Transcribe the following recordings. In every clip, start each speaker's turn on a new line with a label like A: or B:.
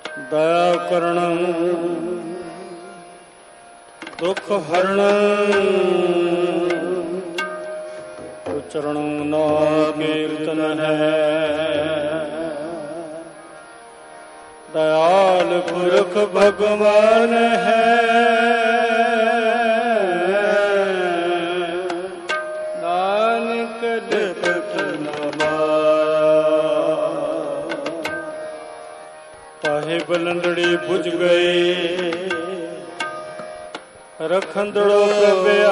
A: ਦਇਆ ਕਰਣ ਦੁਖ ਹਰਣ ਉਚਰਣ ਨਾਮ ਕੀਰਤਨ ਹੈ। ਦਇਆਲ ਪੁਰਖ ਭਗਵਾਨ ਹੈ। ਨਾਨਕ ਲਿਖਤ ਤਾਹੇ ਬਲੰਦੜੀ ਬੁਝ ਗਏ ਰਖੰਦੜੋ ਪ੍ਰਭਿਆ।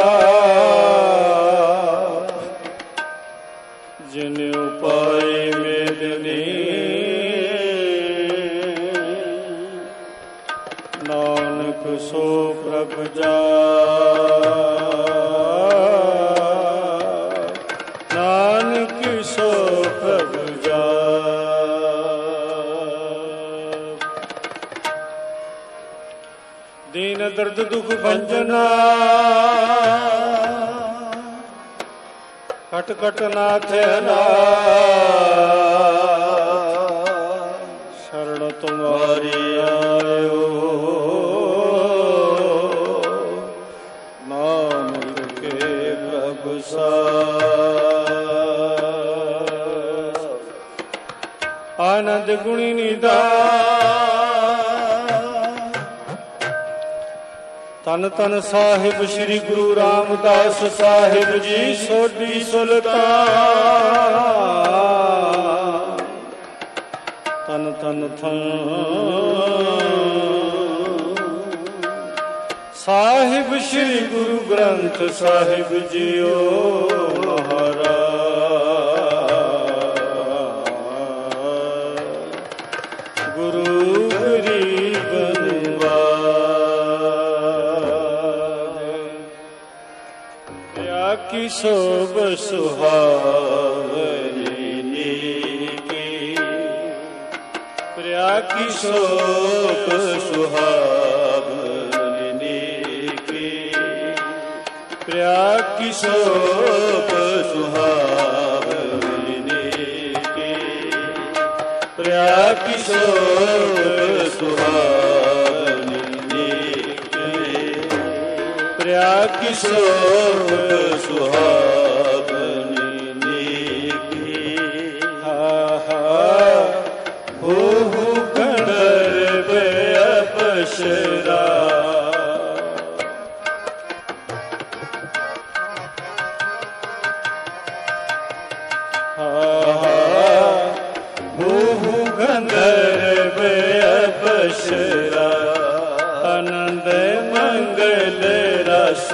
A: ਜਿਨ ਉਪਾਏ ਮੇਦਨੀ ਨਾਨਕ ਸੋ ਪ੍ਰਭ ਜਾਪ। ਨਾਨਕ ਸੋ ਪ੍ਰਭ ਜਾਪ। ਦੀਨ ਦਰਦ ਦੁਖ ਭੰਜਨਾ ਕਟ ਕਟ ਨਾਥ ਸ਼ਰਨ ਤੁਮਾਰੀ ਆਇਓ। ਨਾਨਕ ਕੇ ਪ੍ਰਭ ਸਾਥ। ਆਨੰਦ ਗੁਣੀ ਨਿਧਾਨ ਧੰਨ ਧੰਨ ਸਾਹਿਬ ਸ੍ਰੀ ਗੁਰੂ ਰਾਮਦਾਸ ਸਾਹਿਬ ਜੀ ਸੋਢੀ ਸੁਲਤਾਨ। ਧੰਨ ਧੰਨ ਸਾਹਿਬ ਸ੍ਰੀ ਗੁਰੂ ਗ੍ਰੰਥ ਸਾਹਿਬ ਜੀਓ ਮਹਾਰਾਜ। ਗੁਰੂ ਗਰੀਬ ਕੀ ਸੋਭ ਸੁਹਾਵਨੀ ਨੀਕੀ। ਪ੍ਰਿਆ ਕੀ ਸੋਭ ਸੁਹਾਵਨੀ ਨੀਕੀ। ਪ੍ਰਿਆ ਕੀ ਸੋਭ ਸੁਹਾਵਨੀ ਨੀਕੀ। ਪ੍ਰਿਆ ਕੀ ਸੋਭ ਸੁਹਾਵਨੀ ਨੀਕੀ। ਪ੍ਰਿਆ ਕੀ ਸੋਭ ਸੁਹਾਵਨੀ ਨੀਕੀ। ਹਾ ਹਾ ਹੋ ਗਣਰ ਬੇਅਪਸਰਾ। ਹਾ ਹੋ ਗਣਰ ਬੇਅਪਸਰਾ। ਆਨੰਦ ਮੰਗਲ ਰਸ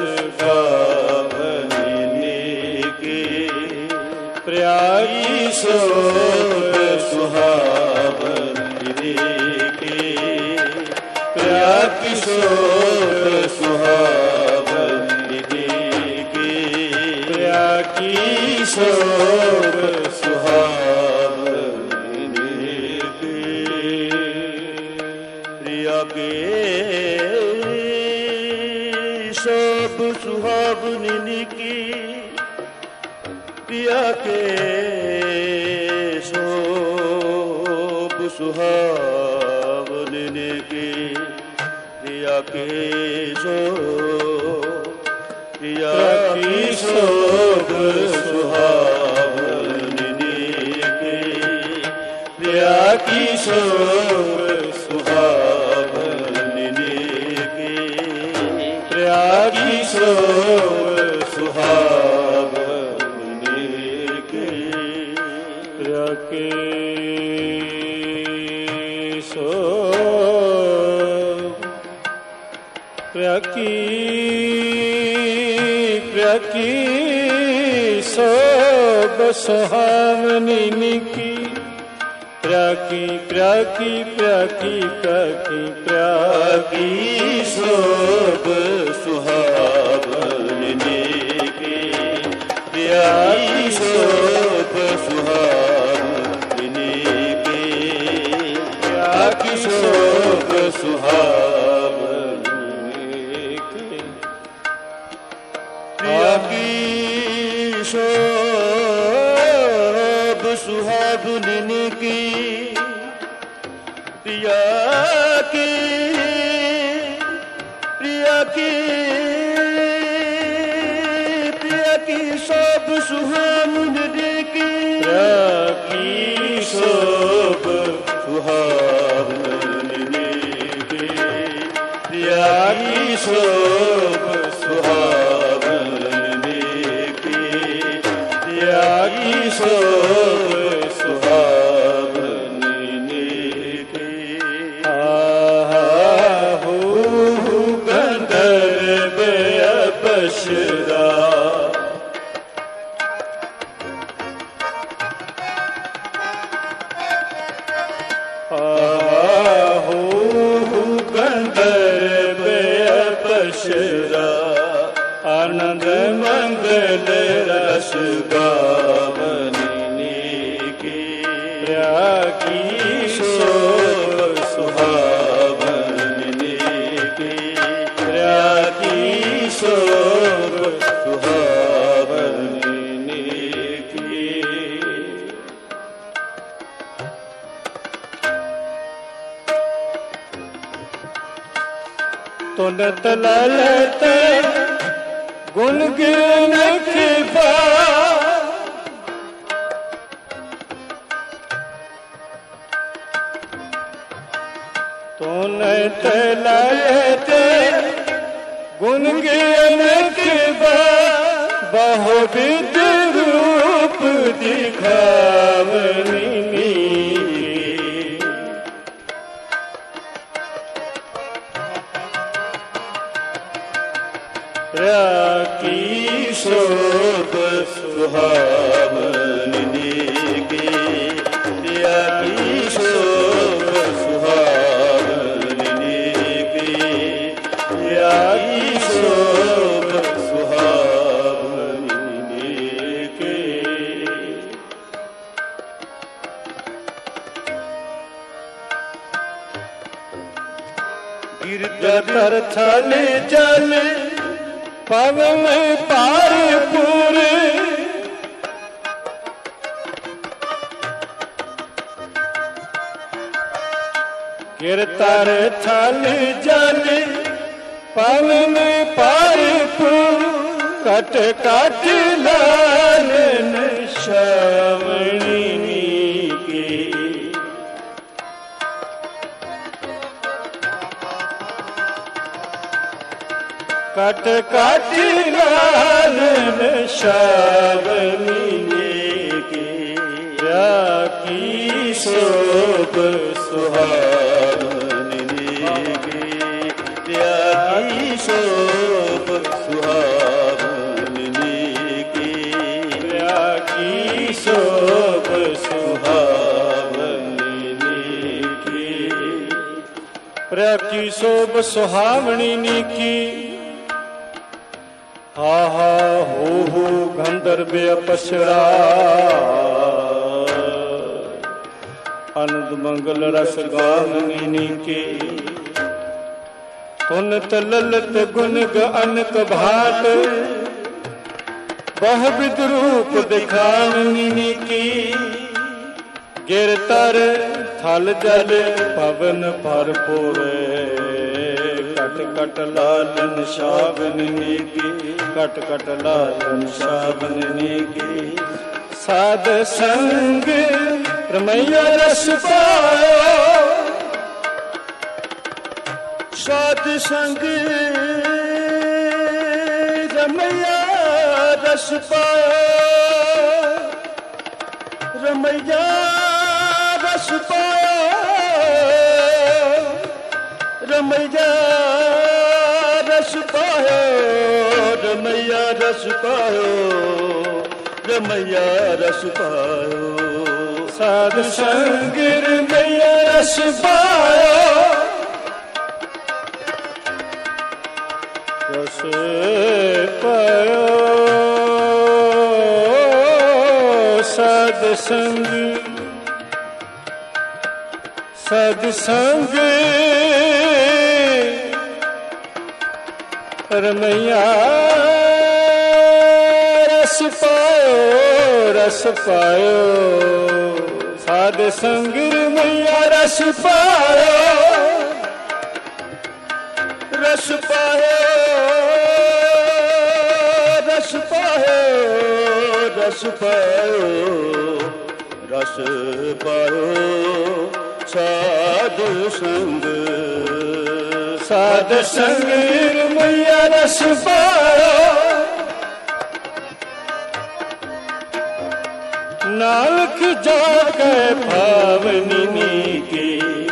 A: ਗਾਵਨੀ ਨੀਕੀ। ਪ੍ਰਿਆ ਕੀ ਸੋਭ ਸੁਹਾਵਨੀ ਨੀਕੀ। ਪ੍ਰਿਆ ਕੀ ਸੋਭ ਸੁਹਾਵਨੀ ਨੀਕੀ। ਪ੍ਰਿਆ ਕੀ ਸੋਭ ਸੁਹਾਵਨੀ ਨੀਕੀ। ਪ੍ਰਿਆ ਕੇ ਸੋਭ ਸੁਹਾਵਨੀ ਨੀਕੀ। ਪ੍ਰਿਆ ਕੇ ਸੋਭ ਸੁਹਾਵਨੀ ਨੀਕੀ। ਪ੍ਰਿਆ ਕੇ ਪ੍ਰਿਆ ਕੀ ਸੋਭ ਸੁਹਾਵਨੀ ਨੀਕੀ। ਪ੍ਰਿਆ ਕੀ ਸੋਭ ਸੁਹਾਵਨੀ ਨੀਕੀ। ਪ੍ਰਿਆ ਕੀ ਸੋਭ ਸੁਹਾਵਨੀ ਨੀਕੀ। ਪ੍ਰਿਆ ਕੀ ਸੋਭ। ਪ੍ਰਿਆ ਕੀ ਸੋਭ ਸੁਹਾਵਨੀ ਨੀਕੀ। ਪ੍ਰਿਆ ਕੀ ਸੋਭ ਸੁਹਾਵਨੀ ਨੀਕੀ। ਪ੍ਰਿਆ ਕੀ ਸੋਭ ਸੁਹਾਵਨੀ ਨੀਕੀ। ਪ੍ਰਿਆ ਕੀ ਸੋਭ ਸੁਹਾਵਨੀ ਨੀਕੀ। ਪ੍ਰਿਆ ਕੀ ਸੋਭ ਸੁਹਾਵਨੀ ਨੀਕੀ। प्रिया की शोभ सुहावन देखी, प्रिया की शोभ सुहावन देखी, प्रिया की शोभ सुहावन देखी, प्रिया की शोभ सुहावन देखी। हो गंधर्व अप्सरा, हो गंधर्व अप्सरा, आनंद मंगल रस गावनी की, प्रिया की शोभ सुहावनी की, प्रिया की शोभ सुहावनी की। तुनत ललत गुण गिनत बा, तुनत ललत गुण गिनत बा, बहुविध रूप दिखावनी। प्रिया की शोभ सुहावनी की, प्रिया की शोभ सुहावनी की, प्रिया की शोभ सुहावनी की। गिरधर थल जल पवन पारपुर, गिरधर थल जल पवन पारपुर, कट कट लालन श्रावणी की, कट कट लालन श्रावणी की, प्रिया की शोभ सुहावनी की, प्रिया की शोभ सुहावनी की, प्रिया की शोभ सुहावनी की, प्रिया की शोभ सुहावनी की। हा हा हो गंधर्व अप्सरा, आनंद मंगल रस गावनी की, तुनत ललत गुण अनक भात, बहुविध रूप दिखावनी की, गिरधर थल जल पवन भरपुर, कट कट लालन श्रावनी की, कट कट लालन श्रावनी की। साध संग रमैया रस पायो, साध संग रमैया रस पायो, रमैया रस पायो, रमैया रस पायो, रमैया रस पायो, रमैया रस पायो। साध संग रमैया रस पायो, रस पायो। साध संग सत्संग रमैया रस पायो साध संग मैया रस पायो, रस पायो, रस पायो, रस पायो, रस पायो साध संग, साध संग मैया रस पायो। नानक जाके भावनी की,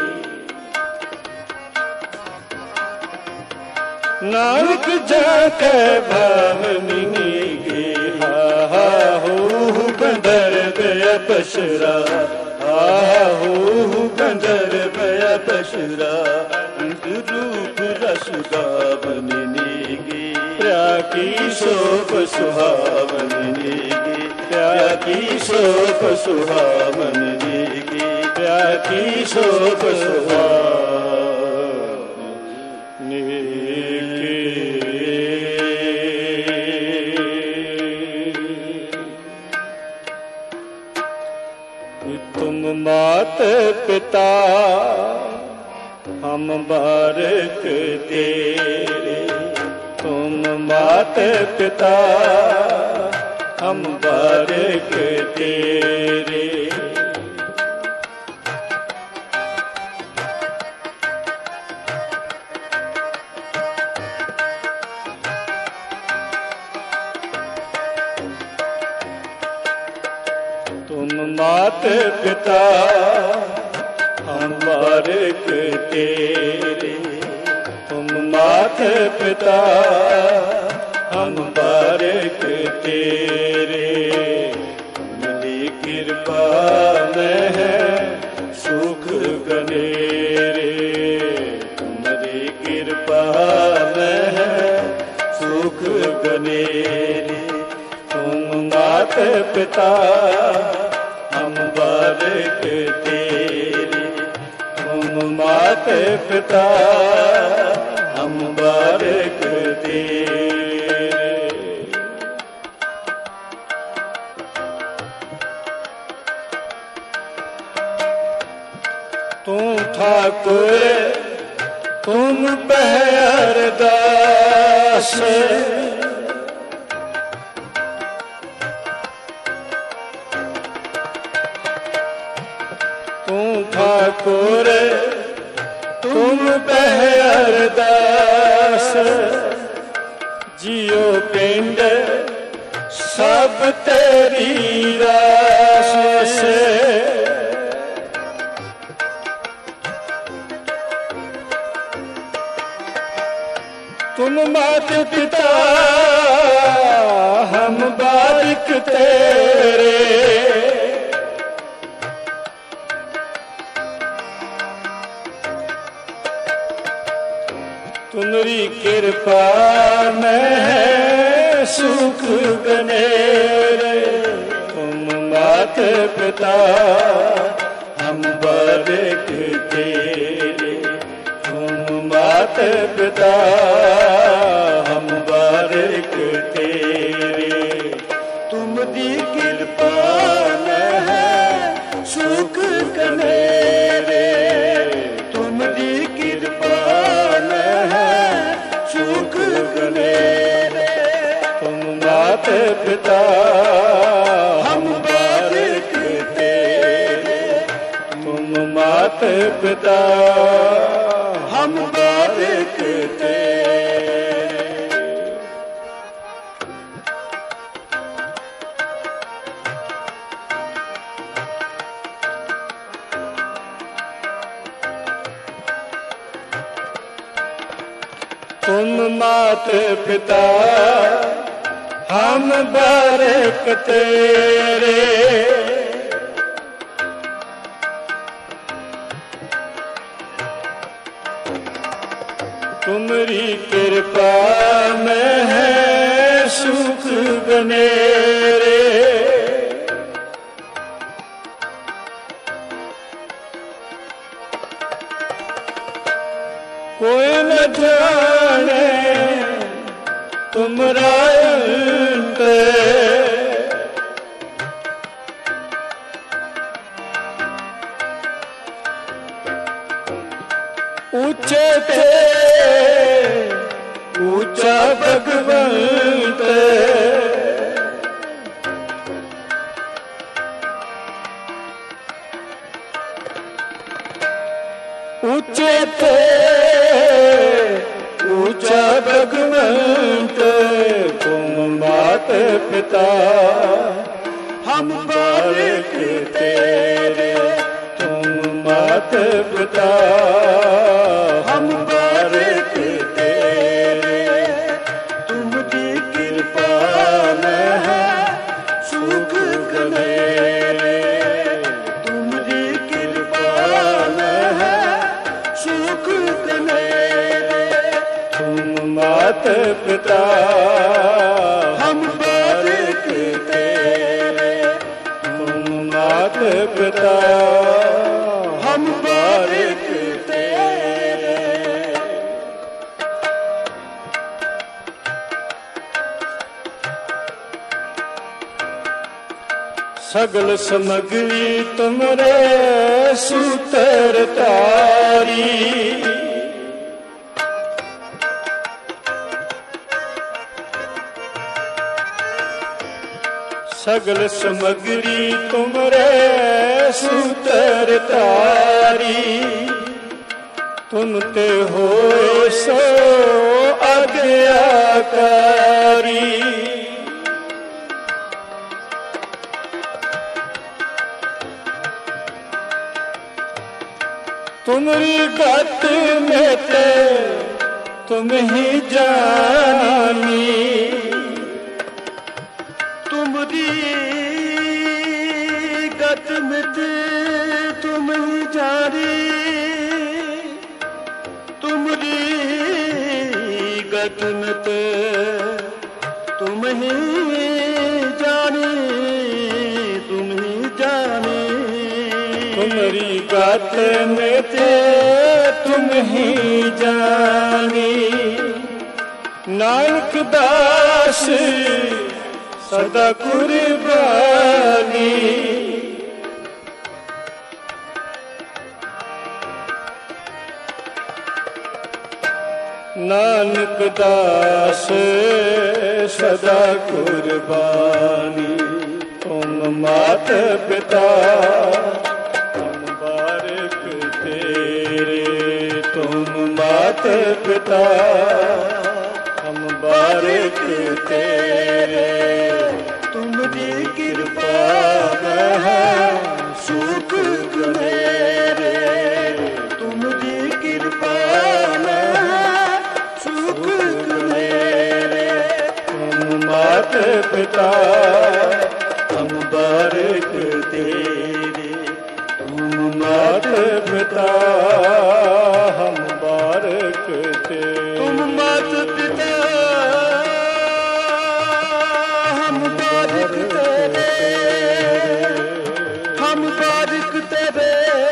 A: नानक जाके भावनी की, हा हो गंधर्व अपसरा, हा हो गंधर्व अपसरा, रूप रस गावनी की, प्या की शोभ सुहावनी की, प्या की शोभ सुहावनी की, प्या की शोभ सुहावनी की। तुम मात पिता हम बारक तेरे, तुम मात पिता हम बारक तेरे। तुम मात पिता हम बारक तेरे, तुम मात पिता हम बारक तेरे। मिली कृपा में है सुख गनेरे, तुम्हारी कृपा में है सुख गनेरे। तुम मात पिता हम बारक तेरे, तुम मात पिता हम बारक तेरे। तुम ठाकुर तुम पहरदास, तुम ठाकुर तुम पहरदास, जियो पिंड सब तेरी रास। तुम मात पिता हम बारिक तेरे, तुम्हारी कृपा में है सुख गनेरे। तुम मात पिता हम बारिक तेरे, तुम मात पिता हम बारिक तेरे। तुम्हारी कृपा में है सुख गनेरे, तुम्हारी कृपा में है सुख गनेरे। तुम मात पिता हम बारिक तेरे, तुम मात पिता हम बारिक तेरे। तुम मात पिता हम बारक तेरे, तुम्हारी कृपा में है सुख गनेरे। कोई न जाने तुमरा अंत, ऊंचे थे ऊंचा भगवंत, ऊंचे थे ऊंचा भगवंत, तुम मात पिता हम बालक तेरे, तुम मात पिता हम बालक तेरे, तुमकी कृपा में है सुख कनेरे, तुमकी कृपा में है सुख कनेरे, तुम मात पिता हम बालक तेरे, तुम मात पिता हम बालक तेरे। सगल समग्री तुमरे सूत्र तारी, सगल समग्री तुमरे सूत्र तारी, तुम ते हो सो आज्ञाकारी, तुमरी गत में ते तुम ही जानी, तुमरी गत में ते तुम ही जानी, तुमरी गत में ते तुम ही जानी, तुम ही जानी, तुमरी गत में ते तुम ही जानी, नानक दास सदा कुर्बानी, नानक दास सदा कुर्बानी, तुम मात पिता हम बालक तेरे, तुम मात पिता हम बालक तेरे, तुमरी कृपा में है सुख मेरे, तुमरी कृपा में है सुख मेरे, तुम मात पिता हम बालक तेरे, तुम मात पिता हम बालक तेरे, तुम मात पिता हम बालक तेरे, हम बालक तेरे,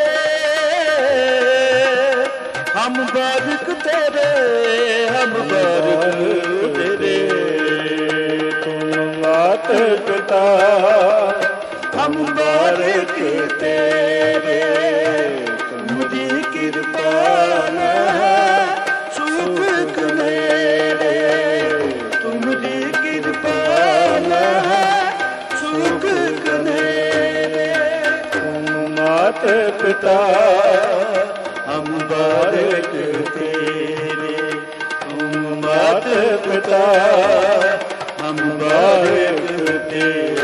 A: हम बालक तेरे, हम बालक तेरे, तुम मात पिता हम बालक तेरे, तुमरी कृपा में है सुख मेरे, तुमरी कृपा में है सुख मेरे, तुम मात पिता हम बालक तेरे, तुम मात पिता हम बालक तेरे।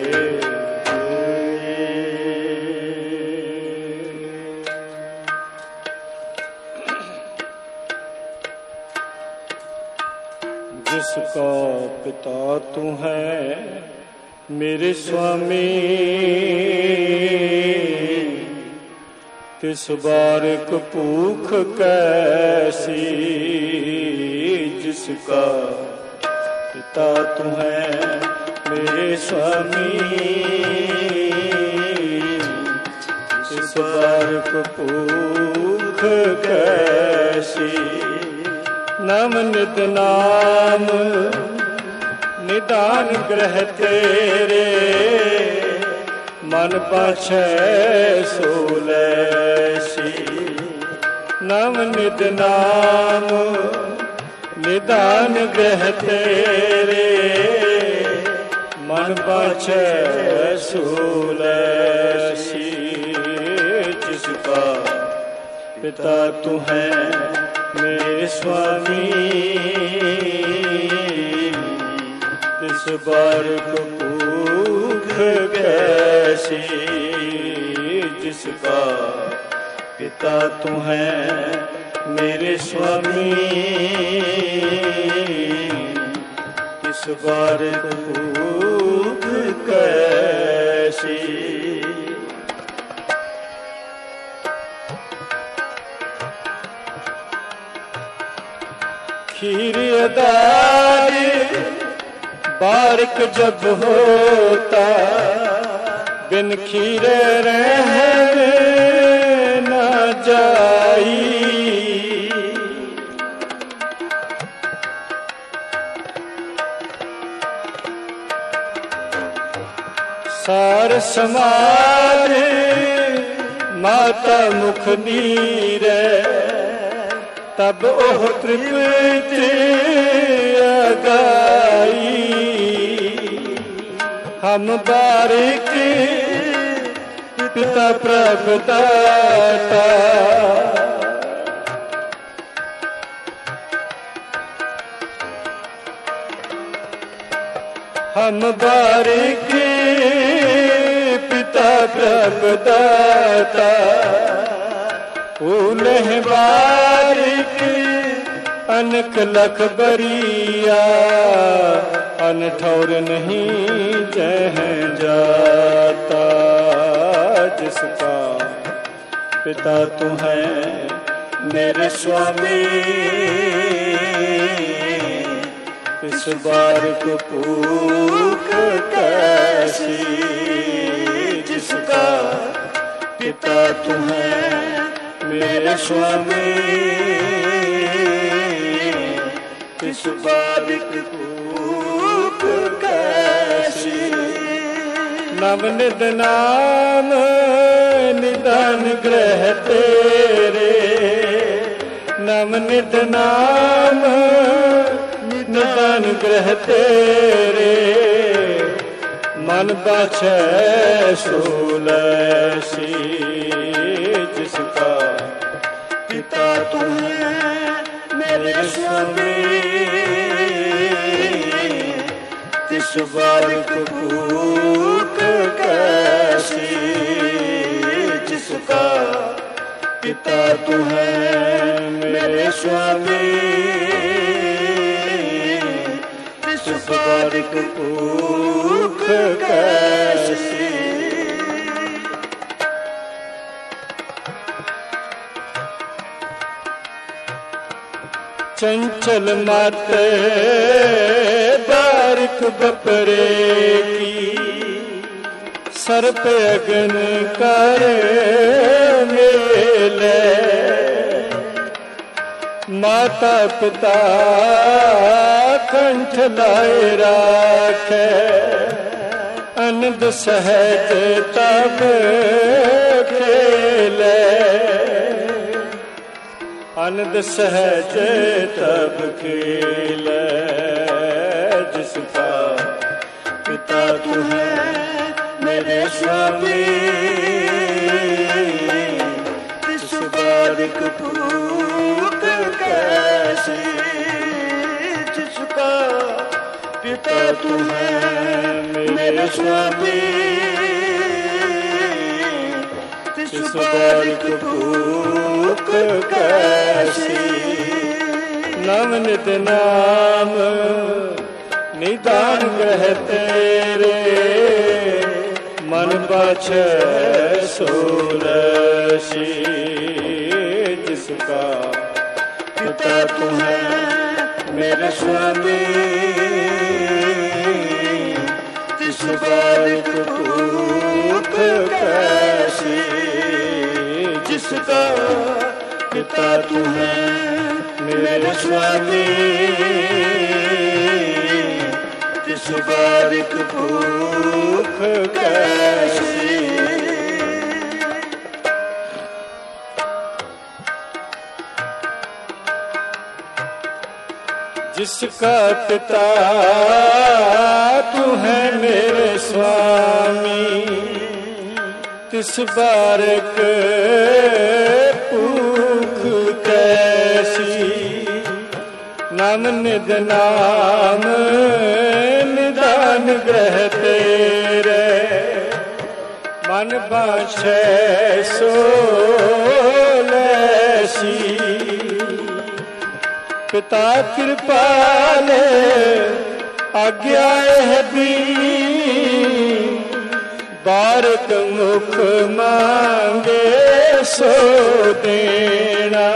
A: जिसका पिता तू है मेरे स्वामी, तिस बारिक भूख कैसी, जिसका पिता तू है मेरे स्वामी, तिस बारिक भूख कैसी, नम नित नाम निदान ग्रह तेरे, मन पाछै सोलैसी, नव नित नाम निदान ग्रह तेरे, मन बाछै सूल सी। जिसका पिता तू है मेरे स्वामी, इस बार को भूख कैसी। जिसका पिता तू है मेरे स्वामी, इस बार को भूख कैसी। खीर अदारी बारिक जब होता, बिन खीरे रह न जाई। सार समाज माता मुख नीरे, तब ओह तृप्ति अगाई। हम बारिक पिता प्रभु दाता, हम बारिक पिता प्रभु दाता। फूल है बारिक अनक लख बरिया, अनठौर नहीं जह जाता। जिसका पिता तू है मेरे स्वामी, इस बार को भूख कैसी। जिसका पिता तू है मेरे स्वामी, इस बार को भूख कैसी। नवनिध नाम निदान ग्रह तेरे, नवनिध नाम निदान ग्रह तेरे। मन बाछै सूल सी। जिसका पिता तू है मेरे स्वामी, तिस बार को भूख कैसी। जिसका पिता तू है मेरे स्वामी, तिस बार को भूख कैसी। चंचल माते बारिक बपरे की, सर पे अगन कर मेले। माता पिता कंठ लाए राखे, अनंद सहज तब खेले। आनंद सहज तब खेले। जिसका पिता तू है मेरे स्वामी, इस बारिक भूख कैसी। जिसका पिता तू है मेरे स्वामी, इस बारिक भूख कैसी। नवनित नाम निदान ग्रह तेरे, मन बाछै सोलसी। जिसका पिता तू है मेरे स्वामी, इस बारिक भूख कैसी। जिसका पिता तू है मेरे स्वामी, इस बारिक भूख कैसी। जिसका पिता तू है मेरे स्वामी, तिस बारक भूख कैसी। नाम निध नाम निदान ग्रह तेरे, मन बाछै सो लैसी। पिता कृपाल आज्ञा है दीन, बारक मुख मांगे सो देना।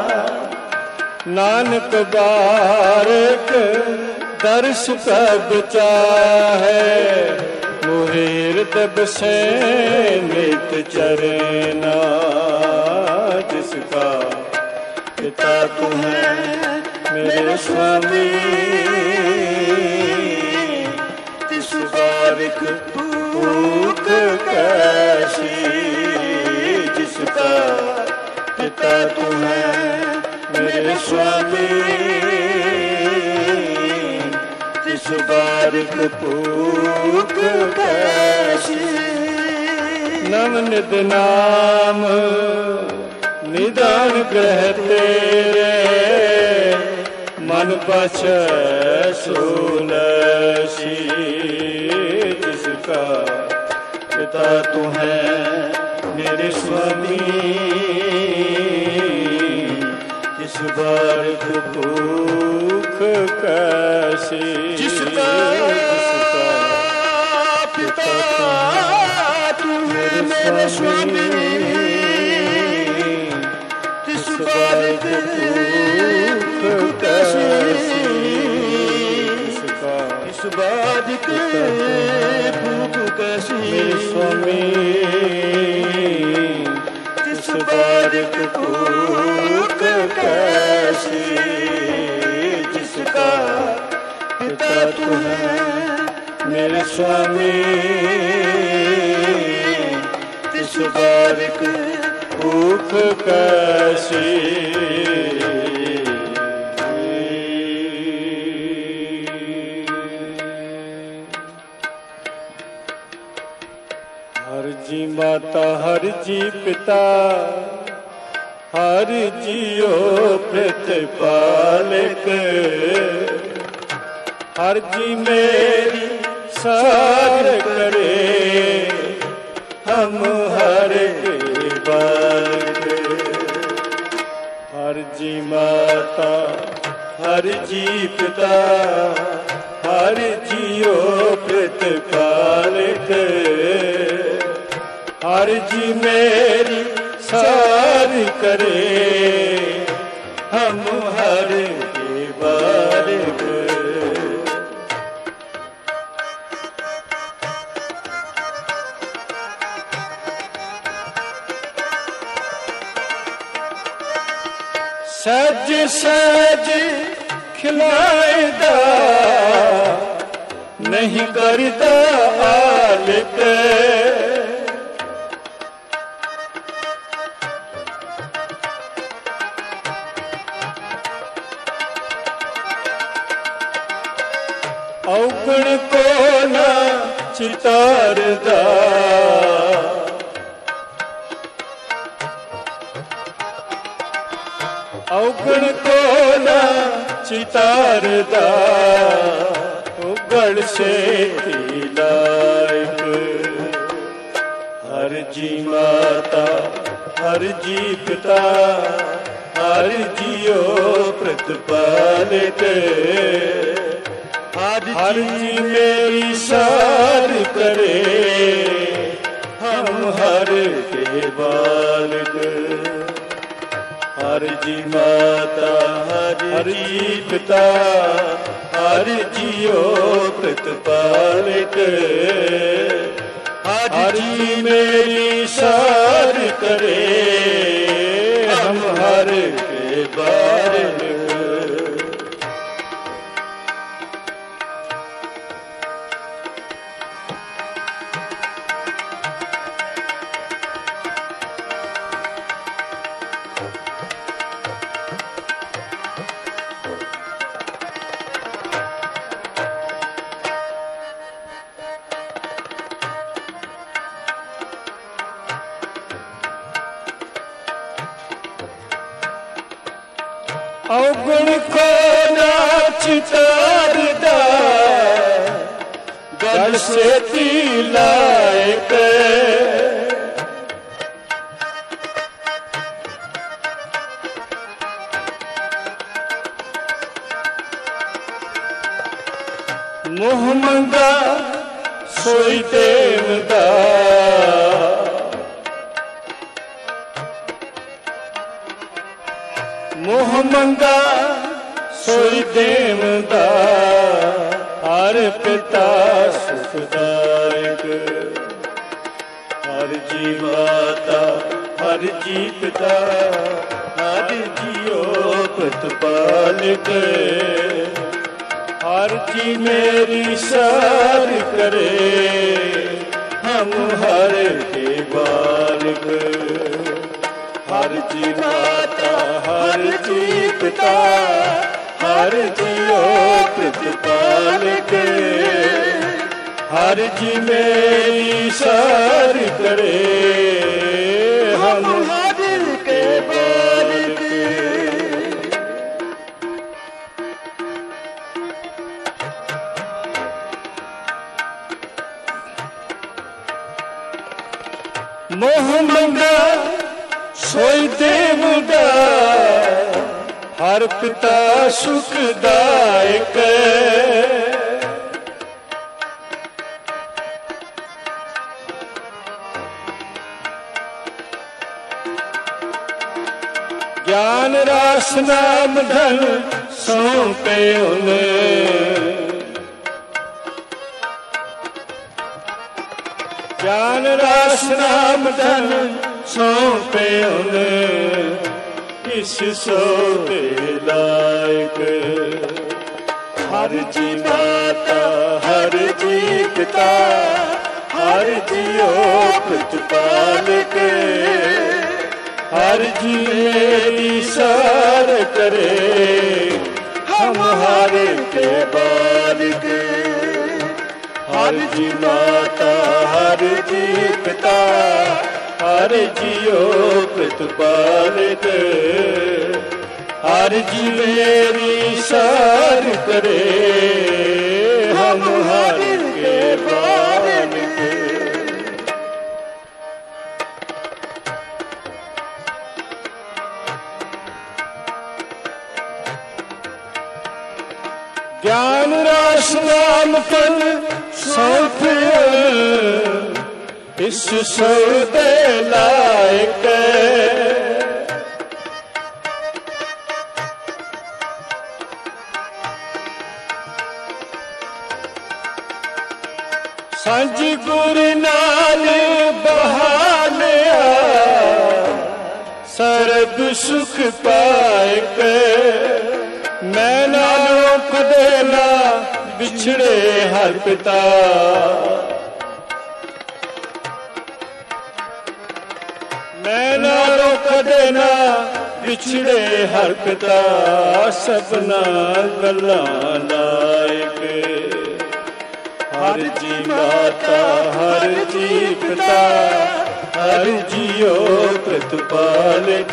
A: नानक बारक दर्श कब चाहे, मोहे हृदय बसे नित चरना। जिसका पिता तू है मेरे स्वामी, तिस बारक भूख कैसी। जिसका पिता तू है मेरे स्वामी, तिस बारक भूख कैसी। नव निध नाम निदान ग्रह तेरे, मन बछै सो लैसी। जिसका पिता तू है मेरे स्वामी, तिस बारक भूख कैसी। जिसका पिता तू है मेरे स्वामी, तिस बारक भूख कैसी। इस बारक भूख कैसी। मेरे स्वामी तिस बारक भूख कैसी। जिसका पिता तू है मेरे स्वामी, तिस बारक भूख कैसी। हर जी माता हर जी पिता, हर जियो प्रतिपालक। हर जी मेरी सार करे, हम हर के बालक। हर जी माता हर जी पिता, हर जियो प्रतिपालक। हर जी मेरी सार करे, हम हर के बालक। सज सज खिलाएदा, नहीं करदा आलक। औगण को ना चितारदा, औगण को ना चितारदा। उगड़ से लायक। हर जी माता हर जी पिता, हर जियो प्रतिपालक। हर जी मेरी सार करे, हम हर के बालक। हर जी माता हर जी पिता, हर जियो प्रतिपालक। हर जी मेरी सार करे, हम हर के बालक। अवगुण को नाच तारदा गल से लायक मोह मंगा सोई देवदा मोह मंगा सोई देवदा हर पिता सुखदायक हर जी माता हर जी पिता हर जियो प्रतिपालक हर जी मेरी सार करे हम हर के बालक हर जी माता हर जी पिता हर जियो प्रतिपालक हर जी मेरी सार करे हम हर के बालक मोह मंगा सोई देवदा हर पिता सुखदायक ज्ञान रास नाम धन सौंपे उन्हें ज्ञान रास नाम धन सौंपे उन्हें इस सौदे लायक हर जी माता हर जी पिता हर जियो प्रतिपालक हर जी मेरी सार करे हम हर के बालक हर जी माता हर जी पिता हर जियो प्रतिपालक हर जी मेरी सार करे हम हर के बालक ज्ञान रास नाम फल सौंप इस सौदे लायक सांझ गुर नाल बहालिया सरब सुख पायक मैं नालों कदे ना बिछड़े हर पिता मैं नालों कदे ना बिछड़े हर पिता सबना गल्ला लायक हर जी माता हर जी पिता हर जियो प्रतिपालक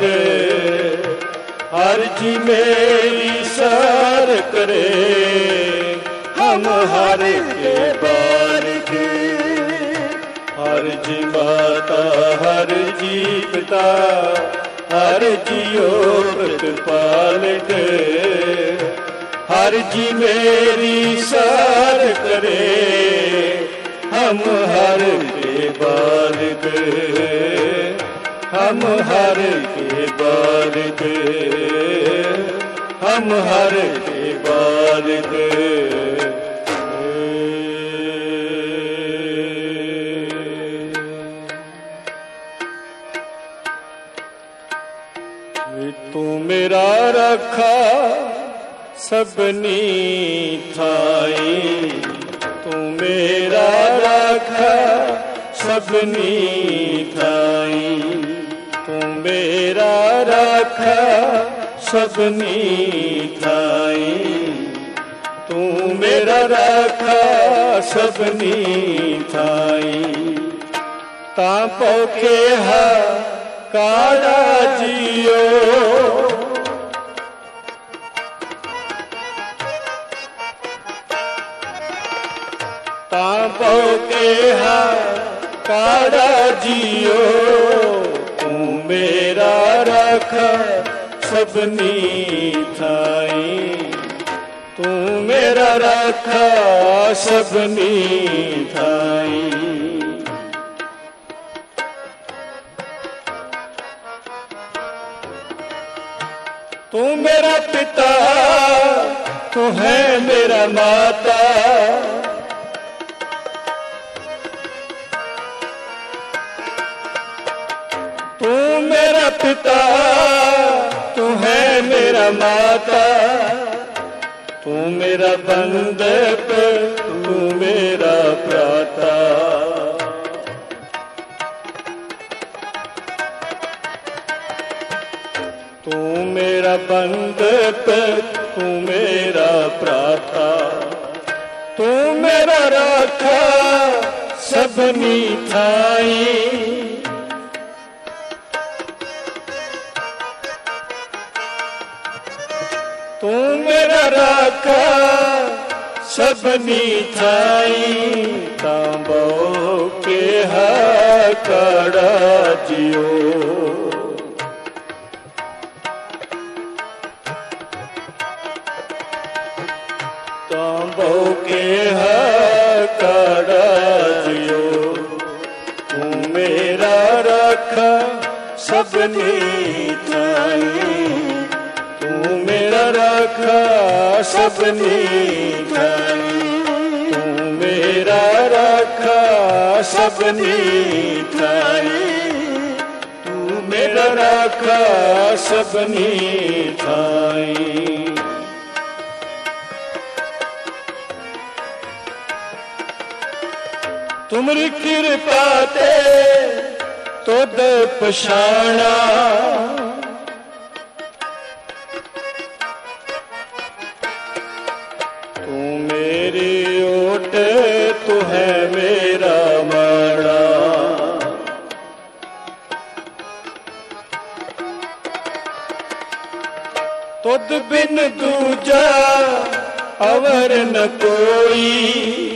A: हर जी मेरी सार करे हम हर के बालक हर जी माता हर जी पिता हर जियो प्रतिपालक हर जी मेरी सार करे हम हर के बालक हम हर के बालक हम हर के बालक तू मेरा रखा सबनी थाई तू मेरा रखा सबनी थाई तू मेरा रखा सबनी थाई तू मेरा रखा सबनी थाई ता पौखे हा काड़ा जियो तांबो के हा काड़ा जियो तू मेरा रख सबनी थाई तू मेरा रख सबनी थाई तू मेरा पिता तू है मेरा माता तू मेरा पिता तू है मेरा माता तू मेरा बंधप तू मेरा भ्राता तू मेरा बंधप तू मेरा भ्राता तू मेरा राखा सबनी थाई तू मेरा राखा सबनी थाई तांबो के हा काड़ा जियो तांबो के हा काड़ा जियो तू मेरा राखा सबनी थाई तू मेरा रखा सबनी थाई तू मेरा रखा सबनी थाई तू मेरा रखा सबनी थाई तुमरी कृपा ते तुद पछाणा तू मेरी ओट तू है मेरा माड़ा तुद बिन दूजा अवर न कोई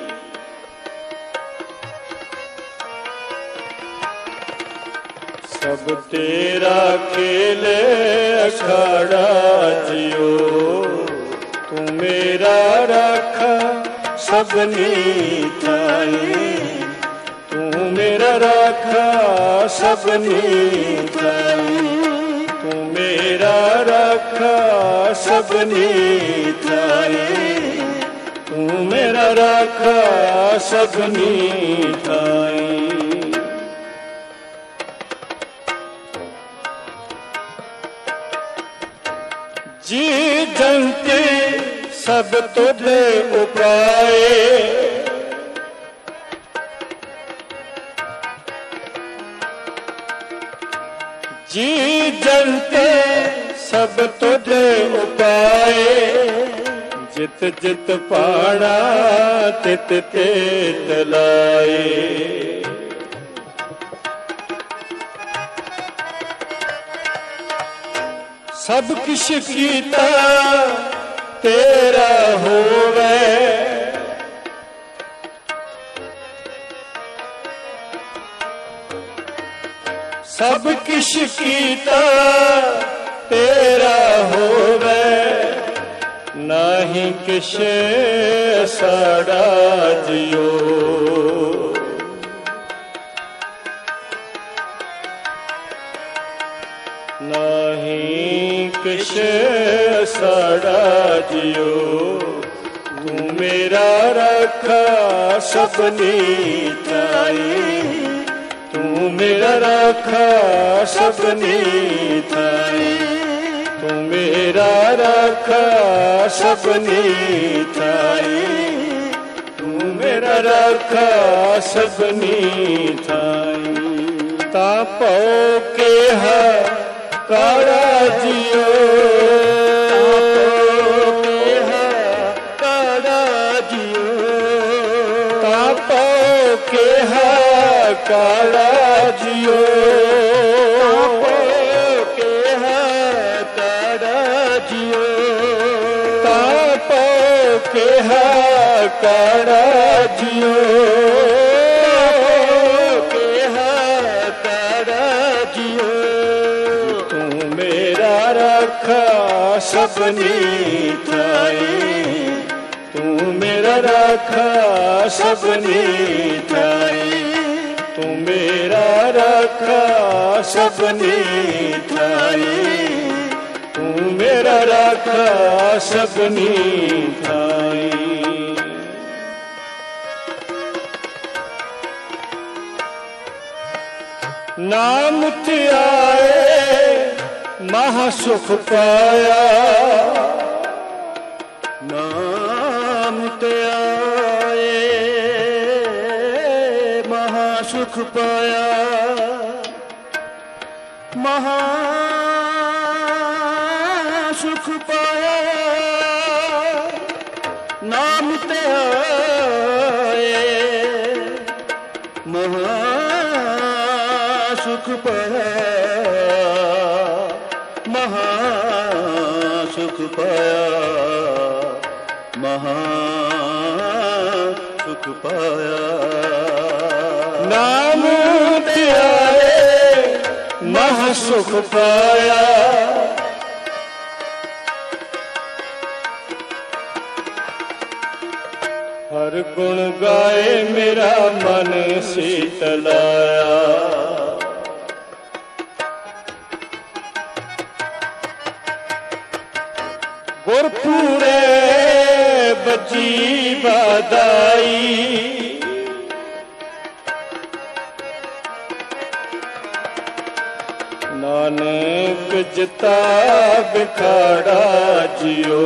A: सब तेरा खेल अखाड़ा जियो तू मेरा रखा सबनी थाई तू मेरा रखा सबनी थाई तू मेरा रखा सबनी थाई तू मेरा रखा सबनी थाई जी जनते सब तुझे उपाए जी जनते सब तुझे उपाए जित जित पाड़ा तित तित लाए सब किश कीता तेरा होवे सब किश कीता तेरा होवे नहीं किश साड़ा जियो नहीं किश साड़ा जियो तू मेरा रखा सबनी थाई तू मेरा रखा सबनी थाई तू मेरा रखा सबनी थाई तू मेरा रखा सबनी थाई तापो के हा काड़ा जियो काड़ा जियो तापो के हा काड़ा जियो के हा काड़ा जियो तापो ਕਿਹਾ ਕਾੜਾ ਜਿਉ,
B: ਕਿਹਾ ਕਾੜਾ ਜਿਉ।
A: ਤੂੰ ਮੇਰਾ ਰਾਖਾ ਸਭਨੀ ਥਾਈ, ਤੂੰ ਮੇਰਾ ਰਾਖਾ ਸਭਨੀ ਥਾਈ, ਤੂੰ ਮੇਰਾ ਰਾਖਾ ਸਭਨੀ ਥਾਈ, ਤੂੰ ਮੇਰਾ ਰਾਖਾ ਸਭਨੀ ਥਾਈ। ਨਾਮ ਧਿਆਏ ਮਹਾ ਸੁਖ ਪਾਇਆ,
B: ਨਾਮ ਧਿਆਏ ਮਹਾ ਸੁਖ ਪਾਇਆ, ਮਹਾ ਸੁਖ ਪਾਇਆ। ਨਾਮ ਧਿਆਏ ਮਹਾ ਸੁਖ ਪਾਇਆ, ਮਹਾ ਸੁਖ ਪਾਇਆ, ਮਹਾ ਸੁਖ ਪਾਇਆ।
A: ਨਾਮ ਧਿਆਏ ਮਹਾ ਸੁਖ ਪਾਇਆ, ਹਰ ਗੁਣ ਗਾਏ ਮੇਰਾ ਮਨ ਸੀਤਲਾਇਆ। ਗੁਰਪੂਰੇ ਬੱਜੀ ਵਧਾਈ, ਨਾਨਕ ਜਿਤਾ ਬਿਖਾੜਾ ਜਿਉ,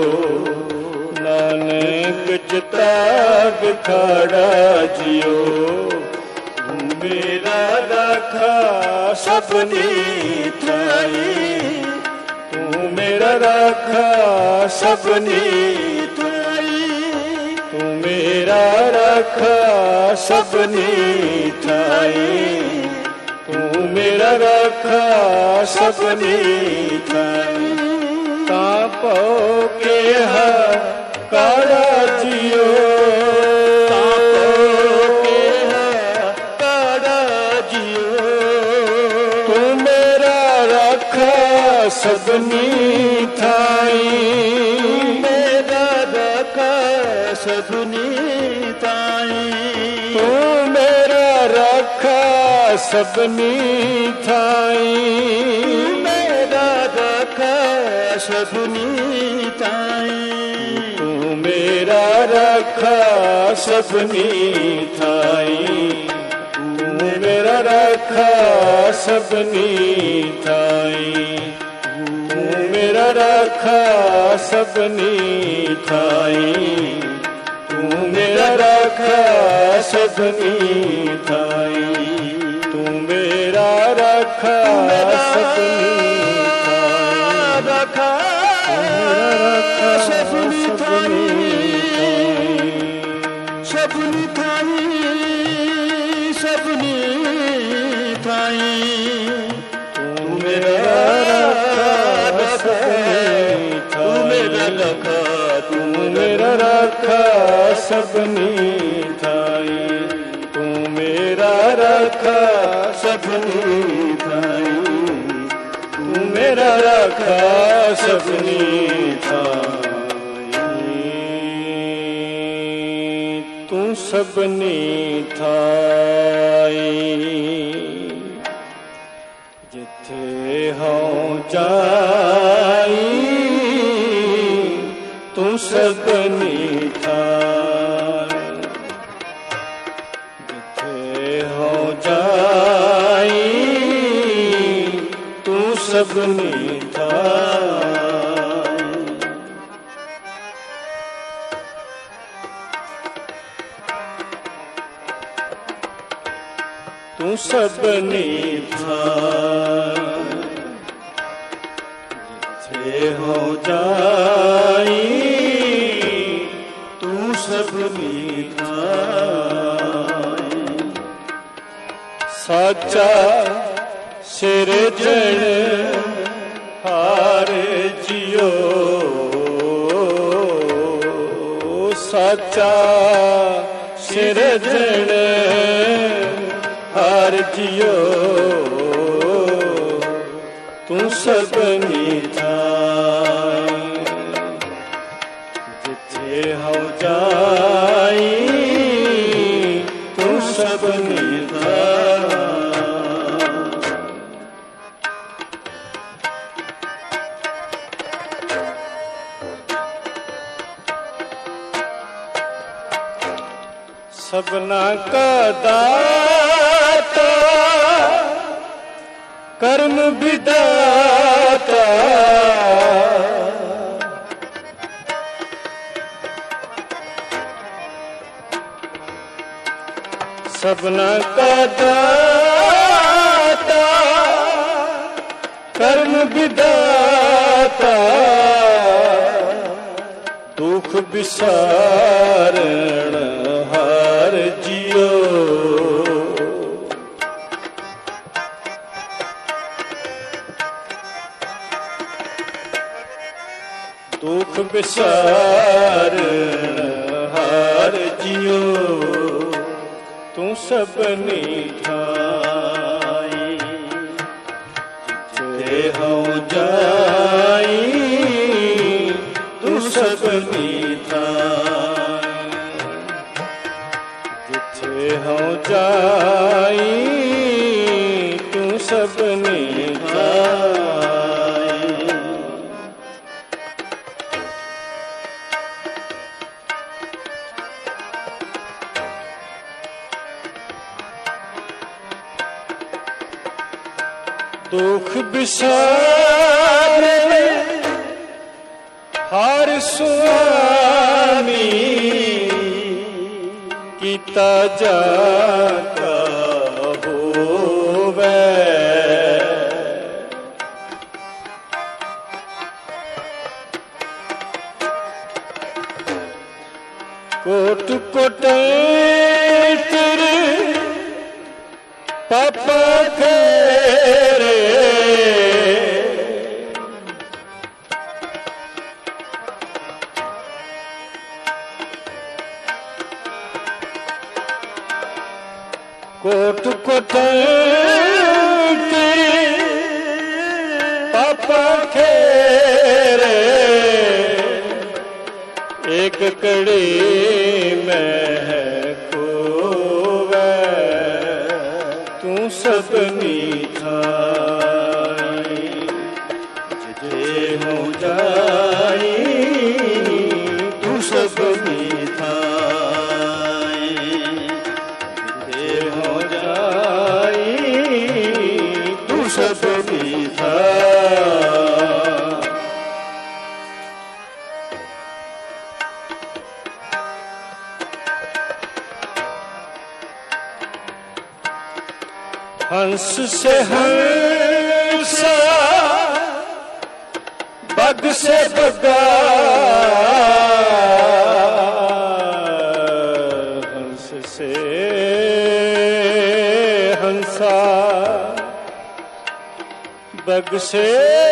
A: ਨਾਨਕ ਜਿਤਾ ਬਿਖਾੜਾ ਜਿਉ। ਮੇਰਾ ਰਾਖਾ ਸਭਨੀ ਥਾਈ, ਤੂੰ ਮੇਰਾ ਰਾਖਾ ਸਭਨੀ ਥਾਈ, ਤੂੰ ਮੇਰਾ ਰਾਖਾ ਸਭਨੀ ਥਾਈ, ਤੂੰ ਮੇਰਾ ਰਾਖਾ ਸਭਨੀ ਥਾਈ। ਤਾਂ ਭਉ ਕਿਹਾ ਕਾੜਾ ਜਿਉ,
B: ਤਾਂ ਭਉ ਕਿਹਾ ਕਾੜਾ ਜਿਉ।
A: ਤੂੰ ਮੇਰਾ ਰਾਖਾ ਸਭਨੀ ਥਾਈ,
B: ਮੇਰਾ ਰਾਖਾ ਸਭਨੀ ਥਾਈ,
A: ਤੂੰ ਮੇਰਾ ਰਾਖਾ ਸਭਨੀ ਥਾਈ,
B: ਮੇਰਾ ਰਾਖਾ ਸਭਨੀ ਥਾਈ,
A: ਤੂੰ ਮੇਰਾ ਰਾਖਾ ਸਭਨੀ ਥਾਈ, ਤੂੰ ਮੇਰਾ ਰਾਖਾ ਸਭਨੀ ਥਾਈ, ਤੂੰ ਮੇਰਾ ਰਾਖਾ ਸਭਨੀ ਥਾਈ, ਤੂੰ ਮੇਰਾ ਰਾਖਾ ਸਭਨੀ ਥਾਈ, ਤੂੰ ਮੇਰਾ ਰਾਖਾ ਸਭਨੀ ਥਾਈ,
B: ਰਾਖਾ ਸਭਨੀ ਥਾਈ, ਸਭਨੀ ਥਾਈ, ਸਭਨੀ ਥਾਈ।
A: ਤੂੰ ਮੇਰਾ ਰਾਖਾ ਸਭਨੀ
B: ਤੂੰ ਮੇਰਾ
A: ਥਾਈ,
B: ਰਾਖਾ,
A: ਤੂੰ ਮੇਰਾ ਰਾਖਾ ਸਭਨੀ ਥਾਈ, ਤੂੰ ਮੇਰਾ ਰਾਖਾ ਸਭਨੀ ਥਾਈ, ਤੂੰ ਮੇਰਾ ਰਾਖਾ ਸਭਨੀ ਥਾਈ। ਤੂੰ ਸਭਨੀ ਥਾਈ, ਜਿੱਥੇ ਹਉ ਜਾਈ, ਤੂੰ ਸਭਨੀ ਥਾਈ, ਜਿੱਥੇ ਹਉ ਜਾਈ, ਤੂੰ ਸਭਨੀ ਥਾਈ। ਤੂੰ ਸਭਨੀ ਥਾਈ, ਜਿੱਥੇ ਹੋ ਜਾਈ, ਤੂੰ ਸਭਨੀ ਥਾਈ। ਸਾਚਾ ਸਿਰਜਣ ਹਾਰ ਜਿਉ, ਸਾਚਾ ਸਿਰਜਣ ਹਾਰ ਜਿਉ ਤੂੰ ਸਭਨੀ ਥਾਈ ਜਿੱਥੇ ਹਉ ਜਾਈ ਤੂੰ ਸਭਨੀ ਥਾਈ ਸਭਨਾ ਕਾ ਦਾਤਾ ਕਰਮ ਵਿਦਾਤਾ ਸਭਨਾ ਕਾ ਦਾਤਾ ਕਰਮ ਵਿਦਾਤਾ ਦੁਖ ਵਿਸਾਰਣ ਹਾਰ ਜਿਉ ਦੁਖ ਵਿਸਾਰਣ ਹਾਰ ਜਿਉ ਤੂੰ ਸਭਨੀ ਥਾਈ ਜਿੱਥੇ ਹਉ ਜਾਈ ਤੂੰ ਸਭਨੀ ਥਾਈ ਜਿੱਥੇ ਹਉ ਜਾਈ ਤੂੰ ਸਭਨੀ ਥਾਈ ਦੁਖ ਵਿਸਾਰੇ ਹਰ ਸੁਆਮੀ ਕੀਤਾ ਜਾਤਾ ਹੋਵੇ ਕੋਟ ਕੋਟੇਤਰ ਪਾਪਾ ਤੇਰੇ ਕੋਟ ਕੋਟੇਤਰ ਪਾਪਾ ਤੇਰੇ ਇੱਕ ਕੜੀ ਮੈਂ ਕੋਵੇ ਤੂੰ ਸਭਨੀ ਥਾਈ ਜਿੱਥੇ ਹੋ ਜਾਈ ਤੂੰ ਸਭਨੀ ਥਾਈ ਜਿੱਥੇ ਹੋ ਜਾਈ ਤੂੰ ਸਭਨੀ ਥਾਈ हंस से हंसा बग से बगा हंस से हंसा बग से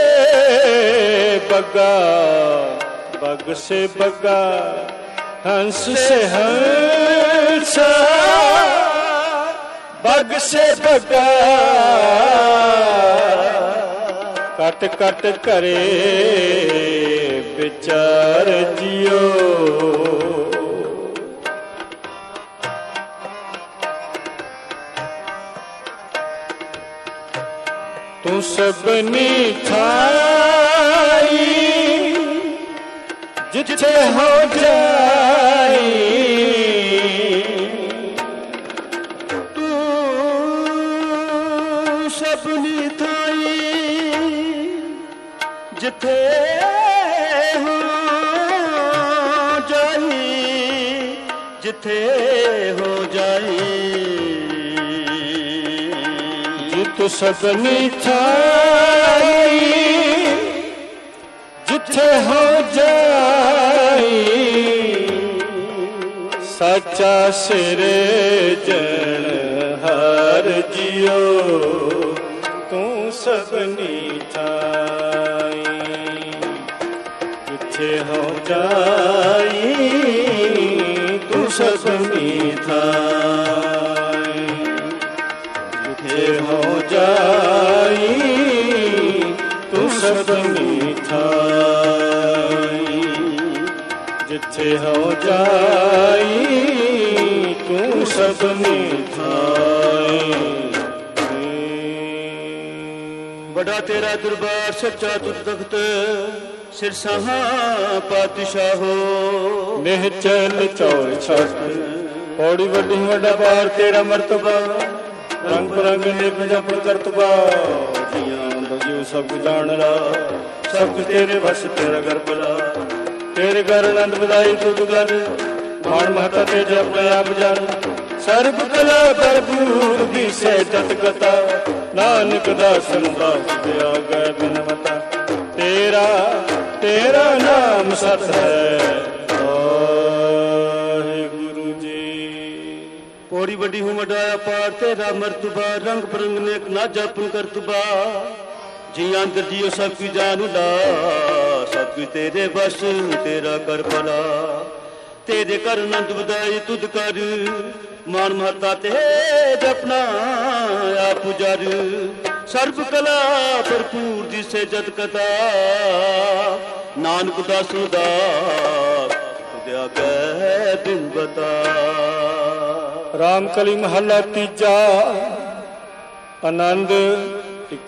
A: बगा बग से बगा हंस से हंसा बग से बगा कट कट करे विचार जियो तू सबनी थाई जिथे हो जाई सबनी थाई जिथे हो जाई जिथे हो जाई जित सबनी थाई जिथे हो जाई साचा सिरजन हार जियो तू सबनी थाई ਜਿੱਥੇ ਹੋ ਜਾਈ ਤੂੰ ਸਭਨੀ ਥਾਈ, ਜਿੱਥੇ ਹੋ ਜਾਈ ਤੂੰ ਸਭਨੀ ਥਾਈ, ਜਿੱਥੇ ਹੋ ਜਾਈ ਤੂੰ ਸਭਨੀ ਥਾਈ।
B: ਬੜਾ ਤੇਰਾ ਦਰਬਾਰ ਸੱਚਾ ਤੁਧ ਤਖਤ, ਸਿਰ ਸਾਹਾਂ ਪਾਤਸ਼ਾਹੋ।
A: ਨਿਹਚਲ ਚੌਰ ਛੱਤ ਪੌੜੀ ਵੱਡੀ ਵੱਡਾ ਪਾਰ ਤੇਰਾ ਮਰਤਬਾ, ਰੰਗ ਬਰੰਗ ਨਿਭ ਜਪ ਕਰਤਬਾ। ਜੀਆਂ ਬਜੂ ਸਭ ਜਾਣ ਲਾ, ਸਭ ਤੇਰੇ ਵਸ ਤੇਰਾ ਗਰ ਭਲਾ। ਤੇਰੇ ਘਰ ਆਨੰਦ ਵਧਾਈ ਤੁਧ ਕਰ, ਮਾਣ ਮਹਤਾ ਤੇ ਆਪਣੇ ਆਪ ਜਾਣ। ਸਰਬ ਕਲਾ ਭਰਪੂਰ ਦੀ ਸਹਿਜਤ ਕਥਾ, ਨਾਨਕ ਦਾਸਨ ਦਾਸ ਦਿਆ ਗਏ ਬਿਨਵਤਾ। ਤੇਰਾ ਤੇਰਾ ਨਾਮ ਸਤ ਹੈ ਵਾਹਿਗੁਰੂ ਜੀ।
B: ਪੌੜੀ ਵੱਡੀ ਹੂੰ ਵਡਾਇਆ ਪਾਰ ਤੇਰਾ ਮਰਤਬਾ, ਰੰਗ ਬਰੰਗ ਨੇਕ ਨਾ ਜਪਨ ਕਰਤਬਾ। ਜੀ ਅੰਦਰ ਜੀਓ ਸਭ ਕੀ ਜਾਨ ਲਾ, ਸਭ ਕੀ ਤੇਰੇ ਬਸ ਤੇਰਾ ਕਰ ਭਲਾ। ਤੇਰੇ ਕਰ ਆਨੰਦ ਵਧਾਈ ਤੁਧ ਕਰ, ਮਾਨ ਮਹਤਾ ਤੇ ਜਪਨਾ ਆਪ ਜਰ। ਸਰਬ ਕਲਾ ਭਰਪੂਰ ਦੀ ਸਹਿਜਤ ਕਥਾ, ਨਾਨਕ ਦਾਸੂ ਦਾ ਦਿਆ ਗਏ ਬਿਨ ਬਤਾ।
A: ਰਾਮ ਕਲੀ ਮਹੱਲਾ ਤੀਜਾ। ਆਨੰਦ ਇੱਕ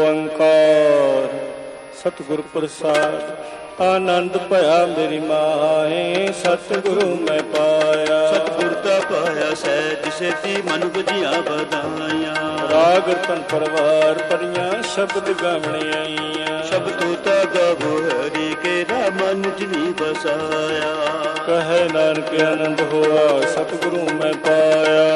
A: ਓੰਕਾਰ ਸਤਿਗੁਰ ਪ੍ਰਸਾਦ। ਆਨੰਦ ਭਇਆ ਮੇਰੀ ਮਾਏ, ਸਤਿਗੁਰੂ ਮੈਂ ਪਾਇਆ।
B: ਸਤਿਗੁਰ ਤਾ ਪਾਇਆ ਸਹਿਜ ਸੇਤੀ, ਮਨ ਬੁਝੀਆਂ ਵਧਾਈਆਂ।
A: ਰਾਗ ਰਤਨ ਪਰਵਾਰ ਪਰੀਆਂ, ਸ਼ਬਦ ਗਾਵਣੇ ਆਈਆਂ।
B: ਸ਼ਬਦੋ ਤਾ ਗਾਵੋ ਹਰੀ ਕੇਰਾ, ਮਨ ਜਿਨੀ ਬਸਾਇਆ।
A: ਕਹੇ ਨਾਨਕ ਆਨੰਦ ਹੋਆ, ਸਤਿਗੁਰੂ ਮੈਂ ਪਾਇਆ।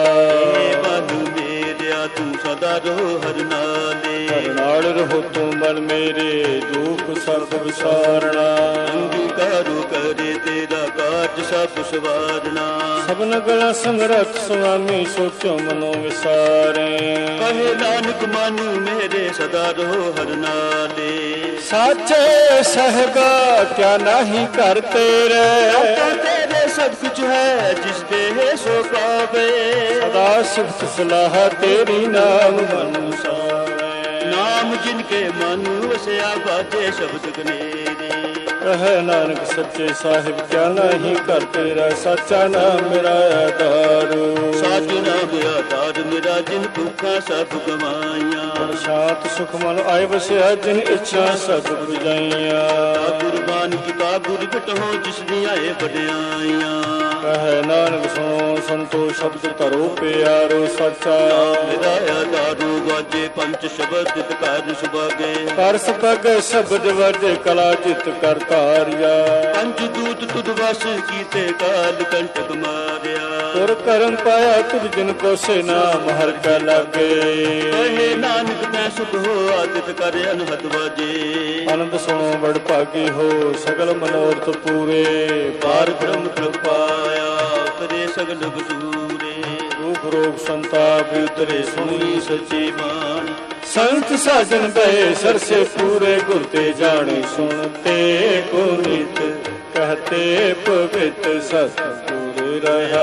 B: ਮਨ ਮੇਰਿਆ ਤੂੰ ਸਦਾ ਰਹੋ ਹਰ ਨਾਲੇ,
A: ਹਰ ਨਾਲ ਰਹੋ ਤੂੰ ਮਨ ਮੇਰੇ, ਦੁਖ ਸਭ ਵਿਸਾਰਣਾ।
B: ਅੰਗੀਕਾਰੋ ਕਰੇ ਤੇਰਾ ਕਾਜ ਸਭ ਸਵਾਰਨਾ।
A: ਸਭਨ ਗਲਾ ਸਮਰੱਥ ਸੁਆਮੀ, ਸੋਚੋ ਮਨੋ ਵਿਸਾਰੇ।
B: ਕਹੇ ਨਾਨਕ ਮਨ ਮੇਰੇ ਸਦਾ ਰਹੋ ਹਰ ਨਾਲੇ।
A: ਸਾਚੇ ਸਹਿਗਾ ਕਿਆ ਨਾਹੀ ਕਰ ਤੇਰੇ,
B: ਤੇਰੇ ਸਭ ਕੁਛ ਹੈ ਜਿਸ ਦੇ ਸੋ ਪਾਵੇ।
A: ਸਦਾ ਸਿਫਤ ਸਲਾਹ ਤੇਰੀ, ਨਾਮ ਮਨ ਸਾਵੇ।
B: ਨਾਮ ਜਿਨ ਕੇ ਮਨ ਵਸਿਆ, ਬਾਜੇ ਸ਼ਬਦ ਗਨੇਰੇ।
A: ਕਹੇ ਨਾਨਕ ਸੱਚੇ ਸਾਹਿਬ ਕਿਆ ਨਾਹੀ ਕਰ ਤੇਰਾ, ਸਾਚਾ ਨਾਮ ਮੇਰਾ ਆਧਾਰ।
B: ਸਾਚ ਨਾਮ ਆਧਾਰ ਮੇਰਾ, ਜਿਨ ਭੁੱਖਾਂ ਸਭ ਗਵਾਈਆਂ।
A: ਸ਼ਾਂਤ ਸੁਖ ਮਨ ਆਏ ਵਸਿਆ, ਜਿਨ ਇੱਛਾ ਸਭ ਬੁਝਾਈਆਂ।
B: ਕੁਰਬਾਨ ਕੀਤਾ ਗੁਰ ਬਿਟਹੁ, ਜਿਸ ਦੀਆਂ ਇਹ ਵਡਿਆਈਆਂ।
A: ਕਹੇ ਨਾਨਕ ਸੁਣੋ ਸੰਤੋ ਸ਼ਬਦ ਧਰੋ ਪਿਆਰੋ ਸਾਚਾ।
B: ਮੇਰਾ ਆਧਾਰੂ ਵਾਜੇ ਪੰਚ ਸ਼ਬਦ ਕਰ ਸੁਭਾਗੇ।
A: ਕਰ ਸਭਗ ਸ਼ਬਦ ਵਜੇ ਕਲਾ ਜਿਤ ਕਰ ਧਾਰਿਆ।
B: ਪੰਜ ਦੂਤ ਤੁਧ ਵਸ ਕੀਤੇ, ਕਾਲ ਕੰਟਕ ਮਾਰਿਆ।
A: ਤੁਰ ਕਰਮ ਪਾਇਆ ਤੁਧ ਜਿਨ ਕੋ ਸੇ, ਨਾਮ ਹਰ ਕਾ ਲਾਗੇ।
B: ਕਹੇ ਨਾਨਕ ਤੈ ਸੁਖ ਹੋ, ਆਦਿਤ ਕਰ ਅਨਹਦ ਵਾਜੇ।
A: ਆਨੰਦ ਸੁਣੋ ਬੜ ਭਾਗੀ ਹੋ, ਸਗਲ ਮਨੋਰਥ ਪੂਰੇ।
B: ਪਾਰ ਬ੍ਰਹਮ ਕਿਰਪਾਇਆ, ਕਰੇ ਸਗਲ ਬਸੂਰੇ।
A: ਦੁਖ ਰੋਗ ਸੰਤਾਪ ਉਤਰੇ, ਸੁਣੀ
B: ਸੱਚੀ ਬਾਣੀ।
A: ਸੰਤ ਸਾਜਨ ਬਏ ਸਰਸੇ ਪੂਰੇ, ਗੁਰ ਤੇ ਜਾਣੇ ਸੁਣਤੇ ਕੋ ਨਿਤ। ਕਹਤੇ ਪਵਿੱਤ ਸਤਿਗੁਰ ਰਹਾ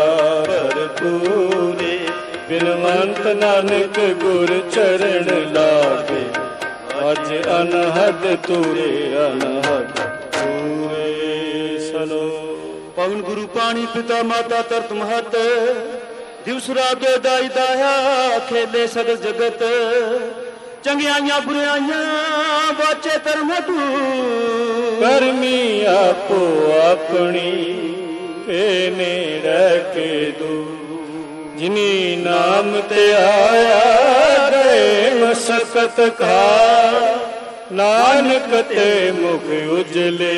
A: ਭਰਪੂਰੇ। ਬਿਨਵੰਤ ਨਾਨਕ ਗੁਰ ਚਰਨ ਲਾਗੇ, ਅਜ ਅਨਹਦ ਤੂਰੇ ਅਨਹਦ ਤੂਰੇ ਸਲੋ।
B: ਪਵਨ ਗੁਰੂ ਪਾਣੀ ਪਿਤਾ ਮਾਤਾ ਤਰਤ ਮਹਤ, ਦਿਵਸ ਰਾਤ ਦਾਈ ਦਾਇਆ ਖੇਲੇ ਸਗਲ ਜਗਤ। ਚੰਗਿਆਈਆਂ ਬੁਰਾਈਆਂ ਬਾਚੇ ਧਰਮ ਤੂੰ,
A: ਕਰਮੀ ਆਪੋ ਆਪਣੀ ਇਹਨੇ ਰਹਿ ਕੇ ਦੂ। ਜਿਨੀ ਨਾਮ ਤੇ ਆਇਆ ਗਏ ਮਸਕਤ ਖਾ, ਨਾਨਕ ਤੇ ਮੁਖ ਉਜਲੇ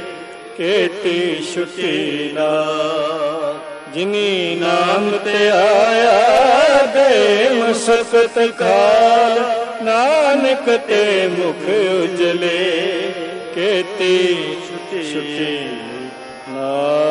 A: ਕੇਤੀ ਛੁਟੀ ਨਾ। ਜਿਨੀ ਨਾਮ ਤੇ ਆਇਆ ਗਏ ਮਸਕਤ ਖਾਲ, ਨਾਨਕ ਤੇ ਮੁਖ ਉਜਲੇ ਕੇਤੀ ਛੁਟੀ ਨਾ।